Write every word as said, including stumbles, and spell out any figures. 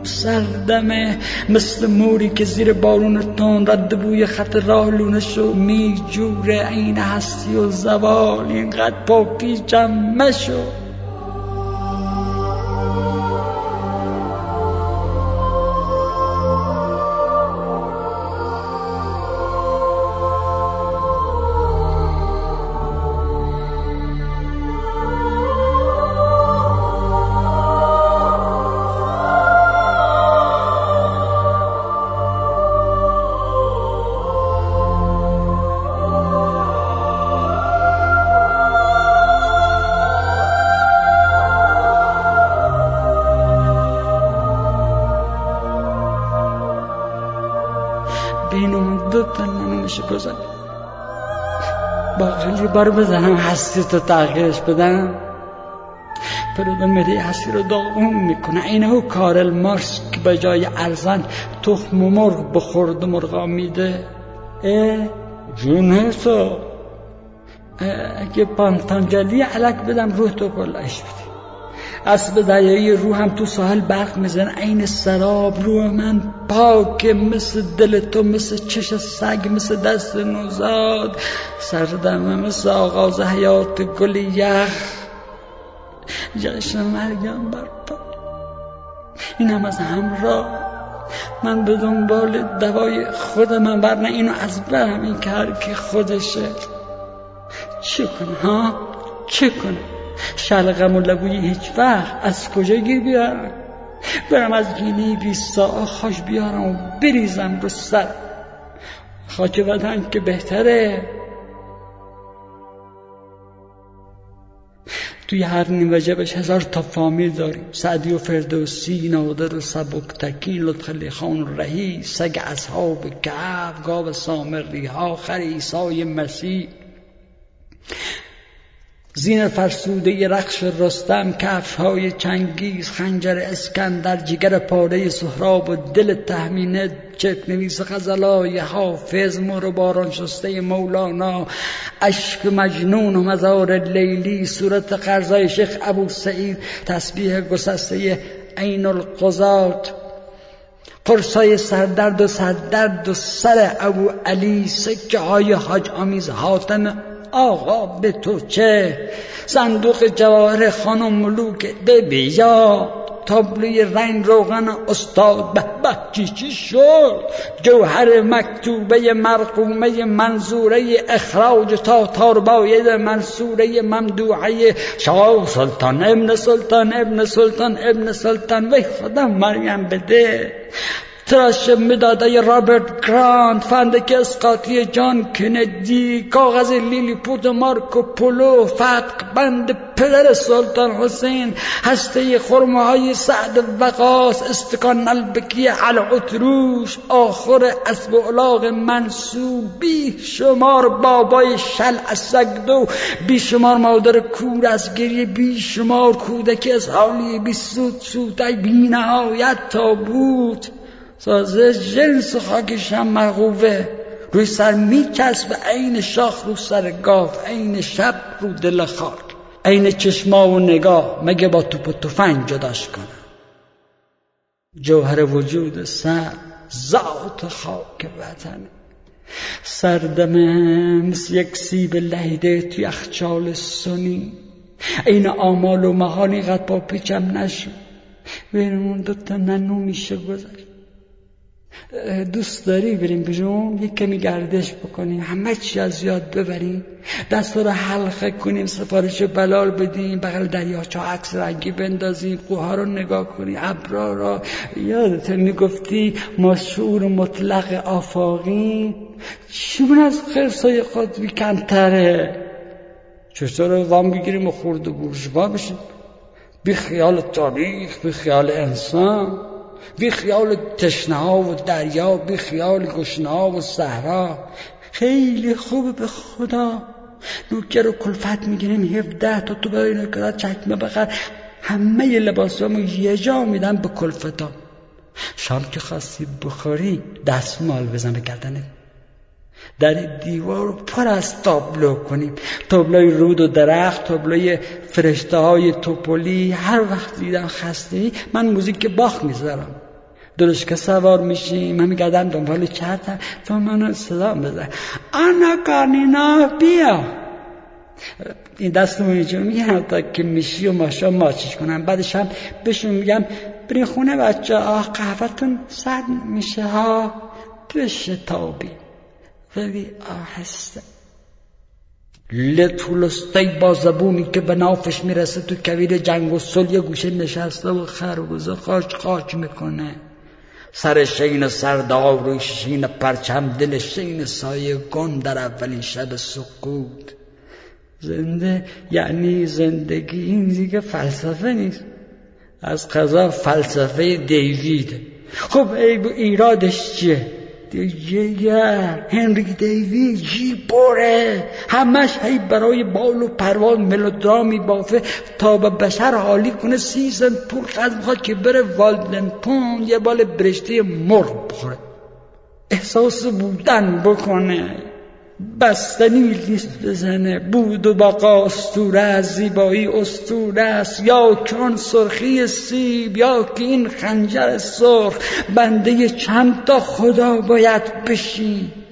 سردمه، مثل موری که زیر بارون تون رد بوی خط راه لونه شو می جوره. این هستی و زوال اینقدر پا پیچم مشو. بینمون دو تا نمیشه گذار با خیلی بار بزنم هستی تو تغییرش بدم. پرودن مری هستی رو داغون میکنه. اینه او کارل مارکس که به جای ارزن تخم مرغ بخورد و مرغا میده. اه جونه تو اگه پانتانجلی علک بدم روح تو کلش بده. اسب دریایی روح هم تو ساحل برق میزن. عین سراب روح من پاک مثل دل تو، مثل چش سگ، مثل دست نوزاد. سردمه مثل آغاز حیات گل یخ، جشن مرگم برپا. این هم از همراه من به دنبال دوای خودم، ورنه اینو از برم این که هر کی خودشه. چه کنه ها چه کنه؟ شلقم و لبوی هیچ وقت از کجا گیر بیارم؟ برم از گینه بیستا خاش بیارم و بریزم رو سر. خاک وطن که بهتره. توی هر نیم وجبش هزار تا فامیل داریم. سعدی و فردوسی، نادر و سبکتکین، لطفعلی خان و رهی، سگ اصحاب کهف، گاو سامری ها، خر عیسی مسیح، زین فرسوده رخش رستم، کفش های چنگیز، خنجر اسکندر، جگر پاره سهراب و دل تهمینه، چک نویس غزلای حافظ، مور باران شسته مولانا، عشق مجنون و مزار لیلی، صورت قرضای شیخ ابو سعید، تسبیح گسسته عین القضات، قرصای سردرد و سردرد و سر ابو علی، سکه های حاج آمیز حاتم آقا به تو چه، صندوق جواهر خانم ملوک ده بیا، تابلوی رنگ روغن استاد به به چی چی شد، جوهر مکتوبه مرقومه منظوره اخراج تا تارباید منصوره ممدوحه شاه سلطان ابن سلطان ابن سلطان ابن سلطان. وی خدا مریم بده. تراش مداده رابرت گرانت، فندک اسقاطی جان کندی، کاغذ لیلی پوت مارکو پولو، فتق بند پدر سلطان حسین، هسته خرمه های سعد وقاص، استکان البکی العطروش، آخر اسب الاغ منصوب، بی شمار بابای شل اسگدو، بی شمار مادر کور از گریه، بی شمار کودک از حالی، بی سود سودای بی نهایت تابوت، سازه جنس خاکشم مرغوبه، روی سر می چسب عین شاخ رو سر گاو، عین شب رو دل خاک، عین چشما و نگاه، مگه با توپ و تفنگ جداش کنم؟ جوهر وجود سر ذات خاک وطن، سردمه مثل یک سیب لهیده توی یخچال سنی، عین آمال و محالی قد با پیچم نشد. بینمون دوتا ننو میشه گذشت. دوست داری بریم بیرون یک کمی گردش بکنیم، همه چی از یاد ببریم، دستا رو حلقه کنیم، سفارش بلال بدیم، بغل دریاچه عکس رنگی بندازیم، کوها رو نگاه کنیم، ابرا را. یادت میگفتی ما شعور مطلق آفاقی، چون از خرسای خود کمتره؟ چطور وام بگیریم و خورد و بورژوا بشیم، بی خیال تاریخ، بی خیال انسان، بی خیال تشنه ها و دریا، بی خیال گشنه ها و صحرا. خیلی خوبه به خدا. نوکر و کلفت میگیریم هفده تا تو برای نوکرات چکمه بخر، همه لباسامو یه جا میدم به کلفتا. شام که خواستی بخوری دستمال بزن به گردنت، در دیوار پر از تابلو کنیم، تابلوی رود و درخت، تابلوی فرشته های توپولی. هر وقت دیدم خسته من موزیک باخ میذارم، درشکه سوار میشیم، من میگردم دنبال چرتم تو منو صدا بزن آنا کانینا بیا. این دستمون اینجا میگم تا که میشی و ماشا ماچش کنم. بعدش هم بهشون میگم برین خونه بچه ها قهوه‌تون سرد میشه ها، بشه تابی خیلی آهسته. لطولسته با زبونی که به نافش میرسه تو کویر جنگ و صلح یه گوشه نشسته و خربوزه خاچ خاچ میکنه. سر شین سردار روی شین پرچم، دل شین سایه گم در اولین شب سقوط. زنده یعنی زندگی، این دیگه فلسفه نیست، از قضا فلسفه دیوید. خب ایرادش چیه؟ دیگه هنری دیوید جیبوره، همش هی برای بال و پرواز ملودرامی بافه تا به بشر حالی کنه. سیزن پول خواهد میخواد که بره والدنپون یه بال برشته مرغ بخوره، احساس بودن بکنه، بستنی لیست بزنه. بود و بقا اسطوره است، زیبایی اسطوره است، یا که آن سرخی سیب یا که این خنجر سرخ. بنده چند تا خدا باید بشی